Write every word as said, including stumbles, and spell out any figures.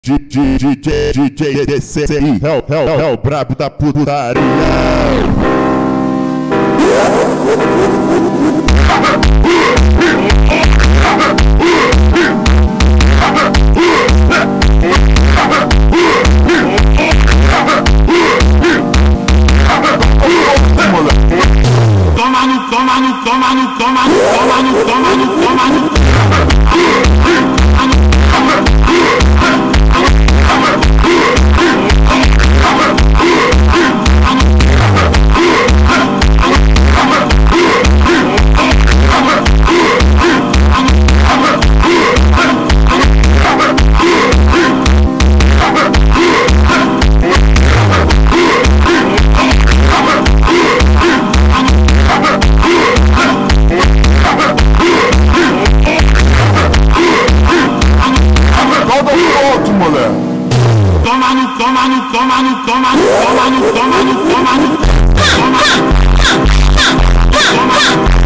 D J D J D C I é o, é o, é o brabo da putaria. Toma no, toma no, toma no, toma no, toma no, toma no, toma no. Toma no, toma no, toma no, toma no, toma no, toma no, toma no, toma no, toma no.